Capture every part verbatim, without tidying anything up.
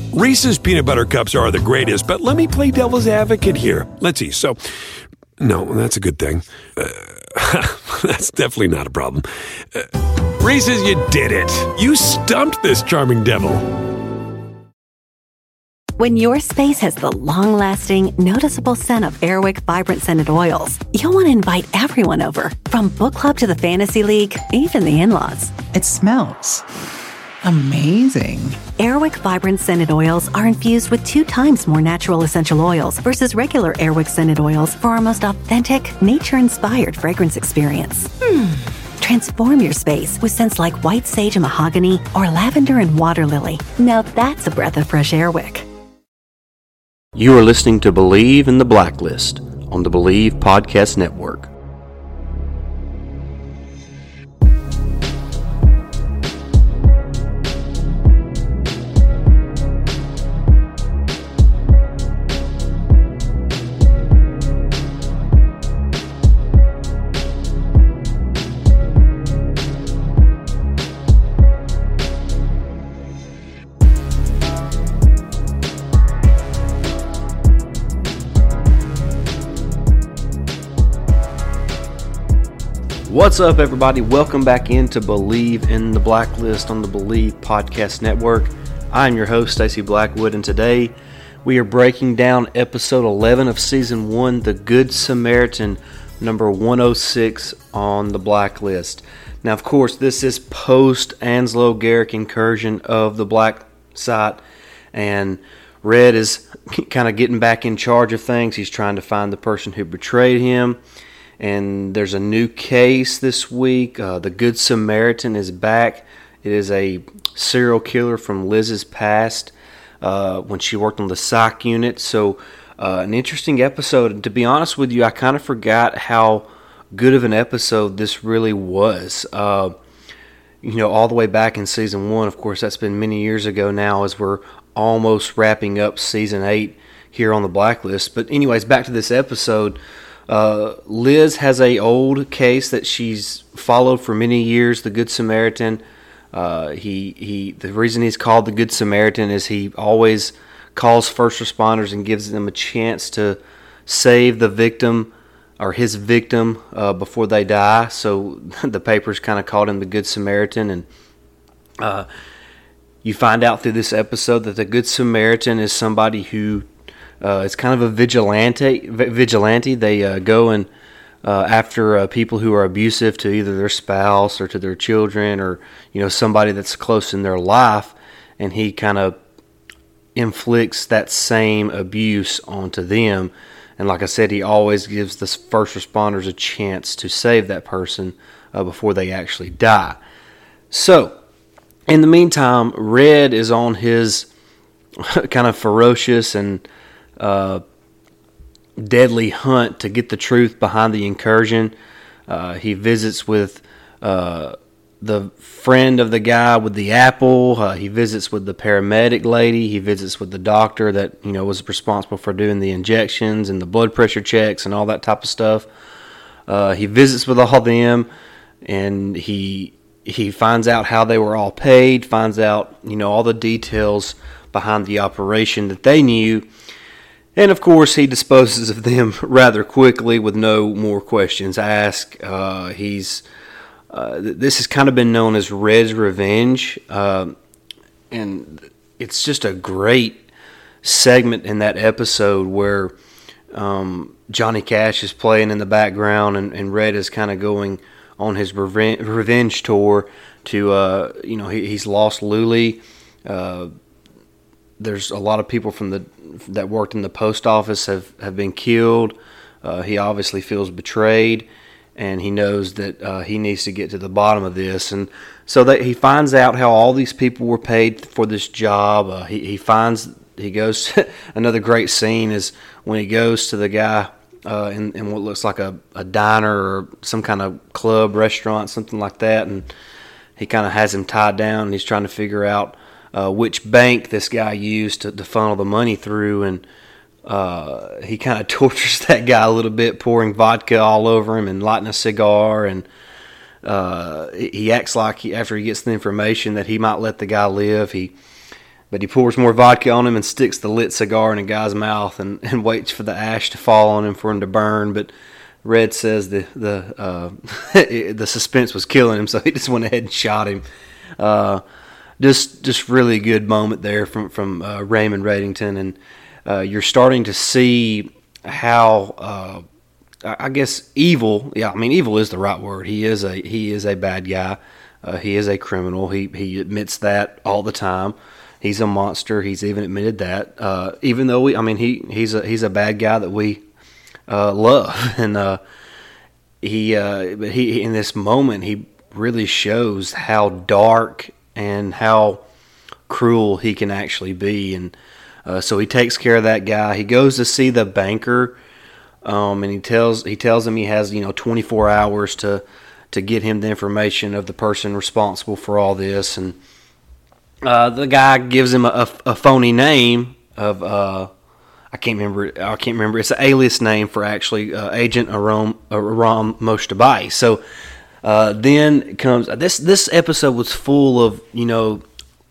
Reese's peanut butter cups are the greatest, but let me play devil's advocate here. Let's see. So, no, that's a good thing. Uh, that's definitely not a problem. Uh, Reese's, you did it. You stumped this charming devil. When your space has the long-lasting, noticeable scent of Airwick Vibrant Scented Oils, you'll want to invite everyone over, from book club to the fantasy league, even the in-laws. It smells amazing. Airwick Vibrant Scented Oils are infused with two times more natural essential oils versus regular Airwick Scented Oils for our most authentic, nature-inspired fragrance experience. Hmm. Transform your space with scents like white sage and mahogany or lavender and water lily. Now that's a breath of fresh Airwick. You are listening to Believe in the Blacklist on the Believe Podcast Network. What's up, everybody? Welcome back into Believe in the Blacklist on the Believe Podcast Network. I'm your host, Stacey Blackwood, and today we are breaking down episode eleven of season one, The Good Samaritan, number one oh six on the Blacklist. Now, of course, this is post-Anslo Garrick incursion of the Black Site, and Red is kind of getting back in charge of things. He's trying to find the person who betrayed him. And there's a new case this week. Uh, the Good Samaritan is back. It is a serial killer from Liz's past uh, when she worked on the psych unit. So uh, an interesting episode. And to be honest with you, I kind of forgot how good of an episode this really was. Uh, you know, all the way back in season one. Of course, that's been many years ago now as we're almost wrapping up season eight here on the Blacklist. But anyways, back to this episode. Uh, Liz has a old case that she's followed for many years, the Good Samaritan. Uh, he he. The reason he's called the Good Samaritan is he always calls first responders and gives them a chance to save the victim or his victim uh, before they die. So the papers kind of called him the Good Samaritan, and uh, you find out through this episode that the Good Samaritan is somebody who Uh, it's kind of a vigilante. Vigilante. They uh, go and uh, after uh, people who are abusive to either their spouse or to their children, or you know somebody that's close in their life, and he kind of inflicts that same abuse onto them. And like I said, he always gives the first responders a chance to save that person uh, before they actually die. So, in the meantime, Red is on his kind of ferocious and Uh, deadly hunt to get the truth behind the incursion. Uh, he visits with uh, the friend of the guy with the apple. Uh, he visits with the paramedic lady. He visits with the doctor that you know was responsible for doing the injections and the blood pressure checks and all that type of stuff. Uh, he visits with all of them, and he he finds out how they were all paid. Finds out you know all the details behind the operation that they knew. And, of course, he disposes of them rather quickly with no more questions asked. Uh, he's uh, this has kind of been known as Red's Revenge. Uh, and it's just a great segment in that episode where um, Johnny Cash is playing in the background and, and Red is kind of going on his revenge, revenge tour to, uh, you know, he, he's lost Luli. Uh, there's a lot of people from the that worked in the post office have, have been killed. Uh, he obviously feels betrayed, and he knows that uh, he needs to get to the bottom of this. And so that he finds out how all these people were paid for this job. Uh, he, he finds, he goes, another great scene is when he goes to the guy uh, in, in what looks like a, a diner or some kind of club, restaurant, something like that, and he kind of has him tied down, and he's trying to figure out Uh, which bank this guy used to, to funnel the money through, and uh, he kind of tortures that guy a little bit, pouring vodka all over him and lighting a cigar, and uh, he acts like he, after he gets the information that he might let the guy live, he but he pours more vodka on him and sticks the lit cigar in a guy's mouth and, and waits for the ash to fall on him for him to burn. But Red says the the uh, the suspense was killing him, so he just went ahead and shot him. Uh, just just really good moment there from from uh, Raymond Reddington, and uh, you're starting to see how uh, I guess evil. Yeah, I mean evil is the right word. He is a he is a bad guy. Uh, he is a criminal. He he admits that all the time. He's a monster. He's even admitted that. Uh, even though we, I mean, he he's a he's a bad guy that we uh, love, and uh, he uh, but he in this moment he really shows how dark and how cruel he can actually be, and uh, so he takes care of that guy. He goes to see the banker, um, and he tells he tells him he has you know twenty-four hours to to get him the information of the person responsible for all this, and. Uh, the guy gives him a, a phony name of uh, I can't remember. I can't remember. It's an alias name for actually uh, Agent Aram Aram Moshtabai. So uh, then comes this. This episode was full of you know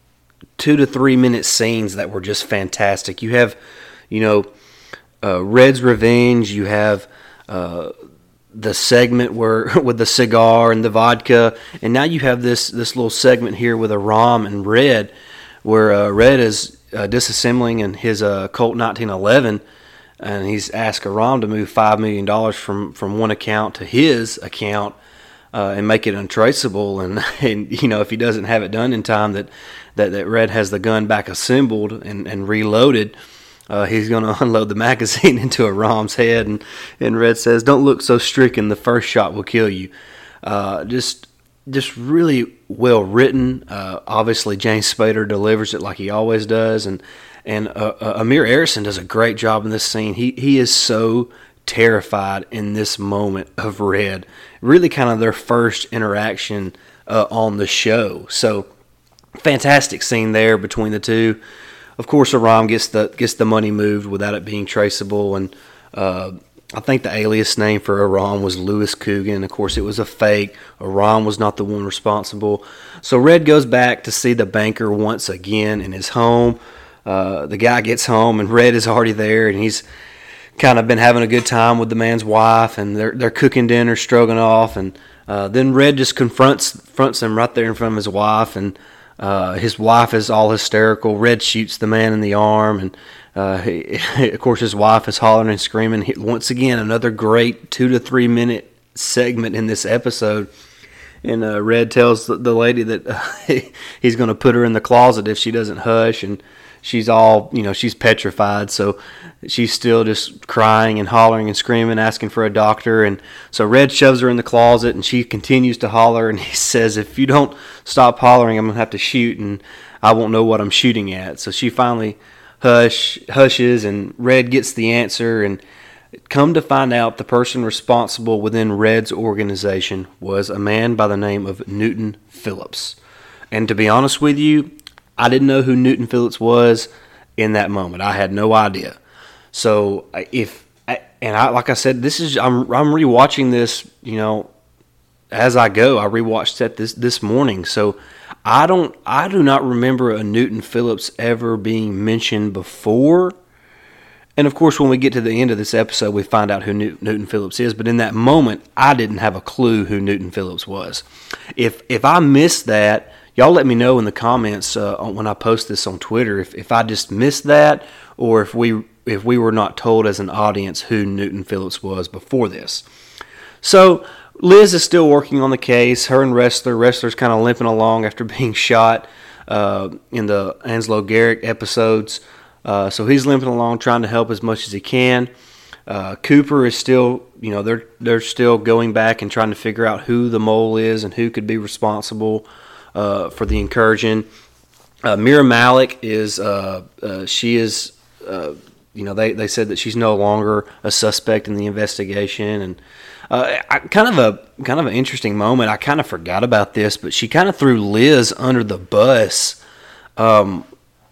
two to three minute scenes that were just fantastic. You have you know uh, Red's revenge. You have. Uh, the segment where with the cigar and the vodka, and now you have this this little segment here with Aram and Red, where uh, Red is uh, disassembling in his uh, Colt nineteen eleven, and he's asked Aram to move five million dollars from from one account to his account uh, and make it untraceable, and, and you know if he doesn't have it done in time, that that, that Red has the gun back assembled and, and reloaded. Uh, he's going to unload the magazine into Aram's head, and, and Red says, "Don't look so stricken. The first shot will kill you." Uh, just, just really well written. Uh, obviously, James Spader delivers it like he always does, and and uh, uh, Amir Arison does a great job in this scene. He he is so terrified in this moment of Red. Really, kind of their first interaction uh, on the show. So, fantastic scene there between the two. Of course, Aram gets the gets the money moved without it being traceable, and uh, I think the alias name for Aram was Louis Coogan. Of course, it was a fake. Aram was not the one responsible. So Red goes back to see the banker once again in his home. Uh, the guy gets home, and Red is already there, and he's kind of been having a good time with the man's wife, and they're they're cooking dinner, stroganoff, and uh, then Red just confronts confronts him right there in front of his wife, and. Uh, his wife is all hysterical. Red shoots the man in the arm, and uh, he, of course his wife is hollering and screaming. He, once again, another great two to three minute segment in this episode. And uh, Red tells the, the lady that uh, he's going to put her in the closet if she doesn't hush, and she's all, you know, she's petrified. So she's still just crying and hollering and screaming, asking for a doctor. And so Red shoves her in the closet, and she continues to holler. And he says, "If you don't stop hollering, I'm going to have to shoot, and I won't know what I'm shooting at." So she finally hush hushes, and Red gets the answer. And come to find out, the person responsible within Red's organization was a man by the name of Newton Phillips. And to be honest with you, I didn't know who Newton Phillips was in that moment. I had no idea. So if and I like I said, this is I'm I'm rewatching this, you know, as I go. I rewatched that this this morning. So I don't I do not remember a Newton Phillips ever being mentioned before. And of course, when we get to the end of this episode, we find out who Newton Phillips is. But in that moment, I didn't have a clue who Newton Phillips was. If if I missed that, y'all let me know in the comments uh, when I post this on Twitter if, if I just missed that, or if we if we were not told as an audience who Newton Phillips was before this. So Liz is still working on the case. Her and Wrestler, Wrestler's kind of limping along after being shot uh, in the Anslo Garrick episodes. Uh, so he's limping along, trying to help as much as he can. Uh, Cooper is still, you know, they're they're still going back and trying to figure out who the mole is and who could be responsible uh, for the incursion. Uh, Mira Malik is, uh, uh, she is, uh, you know, they, they said that she's no longer a suspect in the investigation, and uh, I, kind of a kind of an interesting moment. I kind of forgot about this, but she kind of threw Liz under the bus. Um,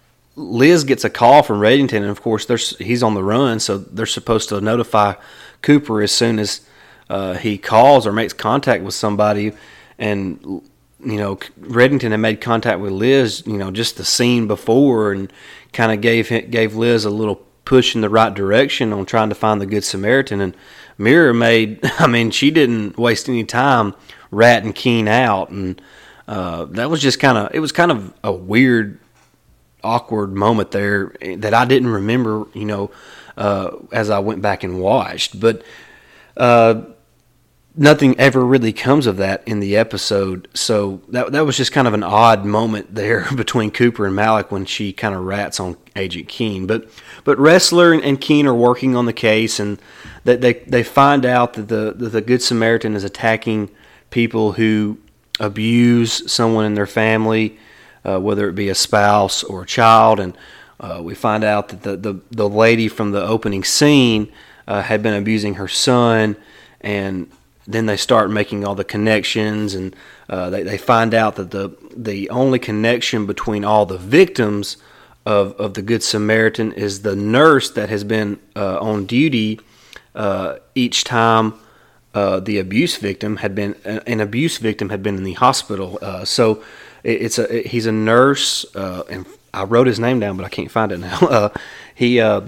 Liz gets a call from Reddington, and of course, there's, he's on the run, so they're supposed to notify Cooper as soon as uh, he calls or makes contact with somebody. And you know, Reddington had made contact with Liz, you know, just the scene before, and kind of gave gave Liz a little push in the right direction on trying to find the Good Samaritan. And Mira made, I mean, she didn't waste any time ratting Keen out, and uh, that was just kind of, it was kind of a weird, awkward moment there that I didn't remember, you know, uh, as I went back and watched. But uh, nothing ever really comes of that in the episode, so that that was just kind of an odd moment there between Cooper and Malik when she kind of rats on Agent Keen. But but Ressler and Keen are working on the case, and that they, they find out that the that the Good Samaritan is attacking people who abuse someone in their family, uh, whether it be a spouse or a child. And uh, we find out that the, the, the lady from the opening scene uh, had been abusing her son, and then they start making all the connections, and uh, they, they find out that the the only connection between all the victims of, of the Good Samaritan is the nurse that has been uh, on duty uh, each time uh, the abuse victim had been an abuse victim had been in the hospital. Uh, so it, it's a he's a nurse, uh, and I wrote his name down, but I can't find it now. Uh, he. Uh,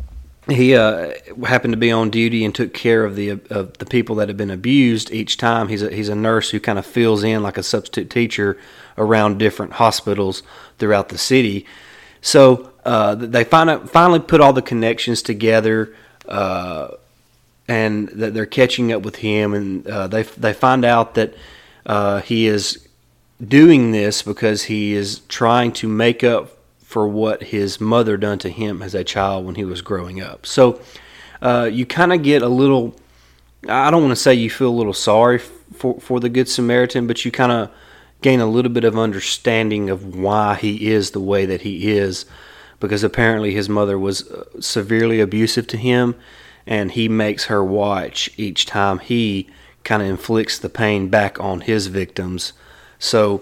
He uh, happened to be on duty and took care of the of the people that had been abused each time. He's a, he's a nurse who kind of fills in like a substitute teacher around different hospitals throughout the city. So uh, they find, finally put all the connections together, uh, and that they're catching up with him. And uh, they they find out that uh, he is doing this because he is trying to make up for what his mother done to him as a child when he was growing up. So uh, you kind of get a little, I don't want to say you feel a little sorry for, for the Good Samaritan, but you kind of gain a little bit of understanding of why he is the way that he is, because apparently his mother was severely abusive to him, and he makes her watch each time he kind of inflicts the pain back on his victims. So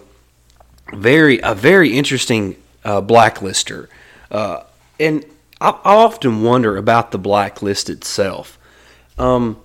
very a very interesting Uh, blacklister. Uh, and I, I often wonder about the blacklist itself. Um,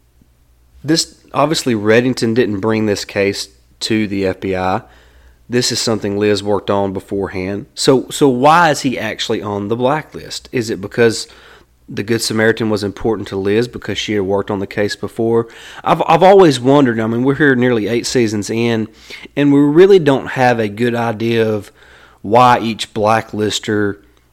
this obviously Reddington didn't bring this case to the F B I. This is something Liz worked on beforehand. So so why is he actually on the blacklist? Is it because the Good Samaritan was important to Liz because she had worked on the case before? I've I've always wondered. I mean, we're here nearly eight seasons in, and we really don't have a good idea of why each blacklister,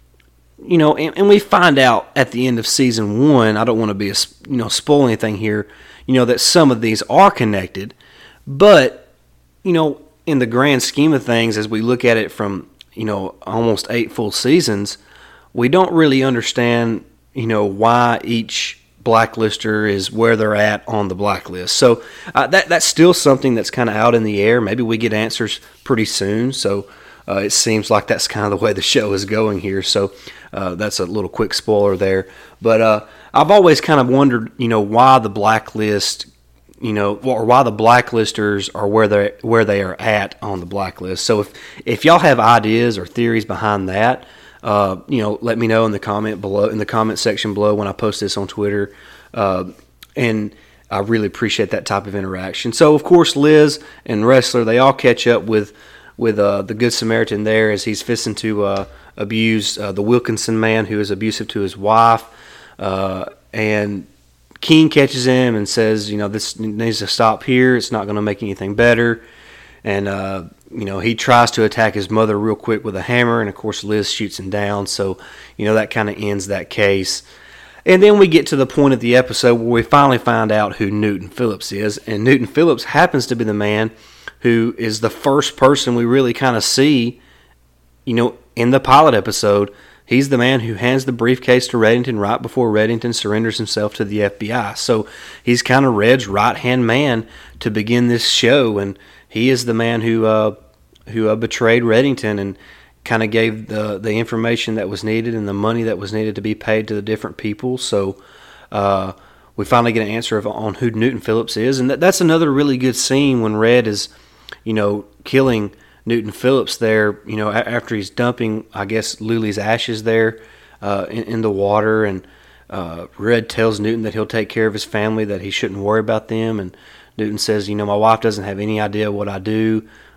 you know, and, and we find out at the end of season one, I don't want to be, a, you know, spoil anything here, you know, that some of these are connected, but, you know, in the grand scheme of things, as we look at it from, you know, almost eight full seasons, we don't really understand, you know, why each blacklister is where they're at on the blacklist. So uh, that that's still something that's kind of out in the air. Maybe we get answers pretty soon. So Uh, it seems like that's kind of the way the show is going here, so uh, that's a little quick spoiler there. But uh, I've always kind of wondered, you know, why the blacklist, you know, or why the blacklisters are where they where they are at on the blacklist. So if if y'all have ideas or theories behind that, uh, you know, let me know in the comment below, in the comment section below when I post this on Twitter, uh, and I really appreciate that type of interaction. So of course, Liz and Ressler, they all catch up with. with uh, the Good Samaritan there as he's fixing to uh, abuse uh, the Wilkinson man who is abusive to his wife. Uh, and Keen catches him and says, you know, this needs to stop here. It's not going to make anything better. And, uh, you know, he tries to attack his mother real quick with a hammer. And, of course, Liz shoots him down. So, you know, that kind of ends that case. And then we get to the point of the episode where we finally find out who Newton Phillips is. And Newton Phillips happens to be the man who is the first person we really kind of see, you know, in the pilot episode. He's the man who hands the briefcase to Reddington right before Reddington surrenders himself to the F B I. So he's kind of Red's right-hand man to begin this show, and he is the man who uh, who uh, betrayed Reddington and kind of gave the, the information that was needed and the money that was needed to be paid to the different people. So uh, we finally get an answer of, on who Newton Phillips is, and that, that's another really good scene when Red is, you know, killing Newton Phillips there, you know, after he's dumping, I guess, Luli's ashes there uh, in, in the water. And uh, Red tells Newton that he'll take care of his family, that he shouldn't worry about them. And Newton says, you know, my wife doesn't have any idea what I do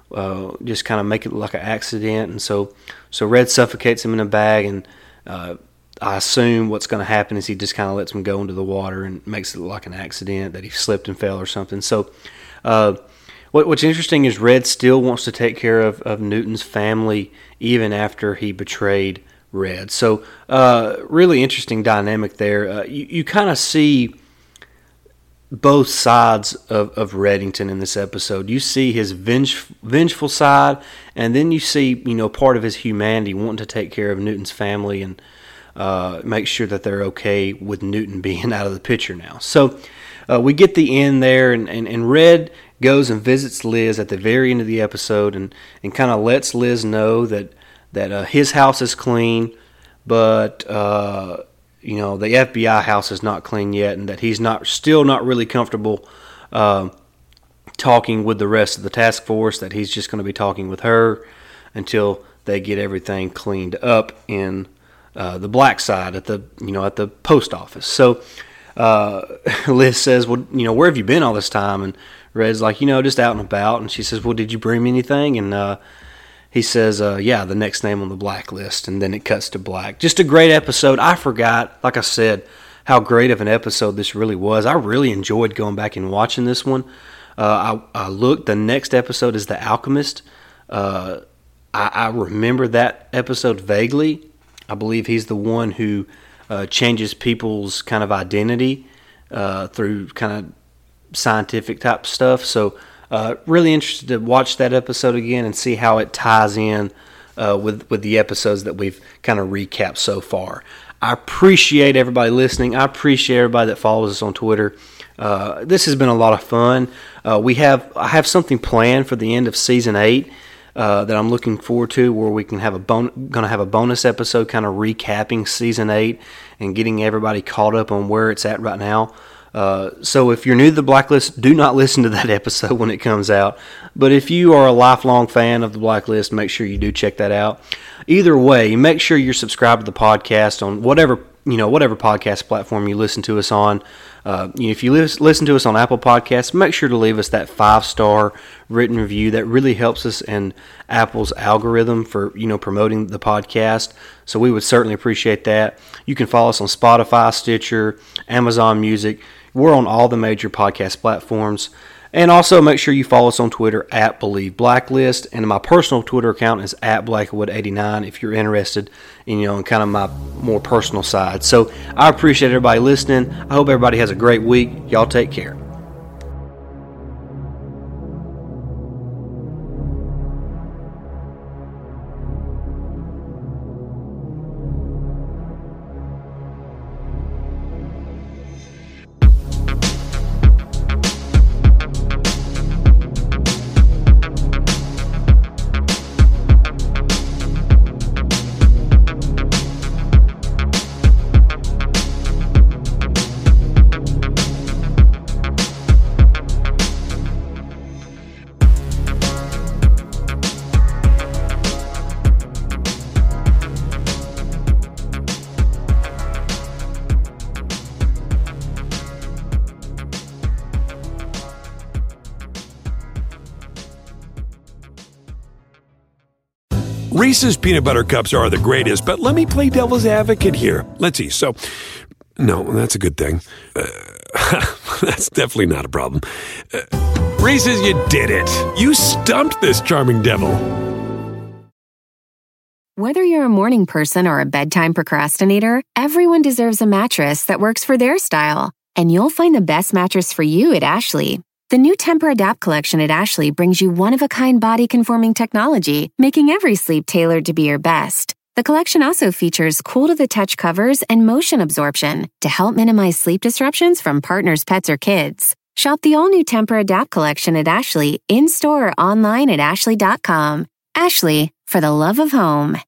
uh, just kind of make it look like an accident. And so, so Red suffocates him in a bag, and uh, I assume what's going to happen is he just kind of lets him go into the water and makes it look like an accident, that he slipped and fell or something. So uh, what, what's interesting is Red still wants to take care of, of Newton's family even after he betrayed Red. So uh, really interesting dynamic there. Uh, you you kind of see both sides of, of Reddington in this episode. You see his venge, vengeful side, and then you see, you know, part of his humanity, wanting to take care of Newton's family and uh, make sure that they're okay with Newton being out of the picture now. So uh, we get the end there, and, and, and Red goes and visits Liz at the very end of the episode, and, and kind of lets Liz know that, that uh, his house is clean, but uh, you know, the F B I house is not clean yet, and that he's not still not really comfortable uh, talking with the rest of the task force, that he's just going to be talking with her until they get everything cleaned up in uh, the black side at the, you know, at the post office. So uh, Liz says, well, you know, where have you been all this time? And Red's like, you know, just out and about. And she says, well, did you bring me anything? And uh, he says, uh, yeah, the next name on the blacklist, and then it cuts to black. Just a great episode. I forgot, like I said, how great of an episode this really was. I really enjoyed going back and watching this one. Uh, I, I looked, the next episode is The Alchemist. Uh, I, I remember that episode vaguely. I believe he's the one who uh, changes people's kind of identity uh, through kind of scientific type stuff. So Uh, really interested to watch that episode again and see how it ties in uh, with with the episodes that we've kind of recapped so far. I appreciate everybody listening. I appreciate everybody that follows us on Twitter. Uh, this has been a lot of fun. Uh, we have I have something planned for the end of season eight uh, that I'm looking forward to, where we can have a bon- going to have a bonus episode, kind of recapping season eight and getting everybody caught up on where it's at right now. Uh, so if you're new to the Blacklist, do not listen to that episode when it comes out. But if you are a lifelong fan of the Blacklist, make sure you do check that out. Either way, make sure you're subscribed to the podcast on whatever you know whatever podcast platform you listen to us on. Uh, if you listen to us on Apple Podcasts, make sure to leave us that five-star written review. That really helps us in Apple's algorithm for you know promoting the podcast. So we would certainly appreciate that. You can follow us on Spotify, Stitcher, Amazon Music. We're on all the major podcast platforms. And also make sure you follow us on Twitter at Believe Blacklist. And my personal Twitter account is at Blackwood eighty-nine if you're interested in, you know, in kind of my more personal side. So I appreciate everybody listening. I hope everybody has a great week. Y'all take care. Reese's Peanut Butter Cups are the greatest, but let me play devil's advocate here. Let's see. So, no, that's a good thing. Uh, that's definitely not a problem. Uh, Reese's, you did it. You stumped this charming devil. Whether you're a morning person or a bedtime procrastinator, everyone deserves a mattress that works for their style. And you'll find the best mattress for you at Ashley. The new Tempur-Adapt collection at Ashley brings you one-of-a-kind body-conforming technology, making every sleep tailored to be your best. The collection also features cool-to-the-touch covers and motion absorption to help minimize sleep disruptions from partners, pets, or kids. Shop the all-new Tempur-Adapt collection at Ashley, in-store or online at ashley dot com. Ashley, for the love of home.